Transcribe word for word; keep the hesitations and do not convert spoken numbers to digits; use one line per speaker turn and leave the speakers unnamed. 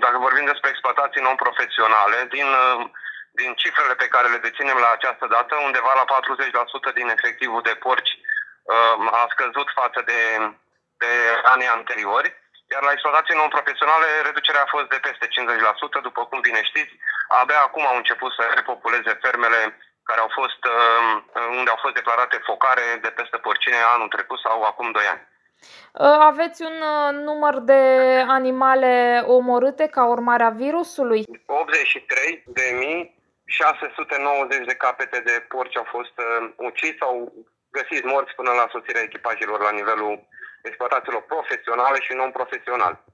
dacă vorbim despre exploatații non-profesionale, din, din cifrele pe care le deținem la această dată, undeva la patruzeci la sută din efectivul de porci a scăzut față de, de anii anteriori, iar la exploatații non-profesionale reducerea a fost de peste cincizeci la sută, după cum bine știți. Abia acum au început să repopuleze fermele care au fost, unde au fost declarate focare de peste porcine anul trecut sau acum doi ani.
Aveți un număr de animale omorâte ca urmare a virusului?
optzeci și trei de mii șase sute nouăzeci de capete de porci au fost uciși sau găsiți morți până la sosirea echipajelor la nivelul exploatațiilor profesionale și non-profesionale.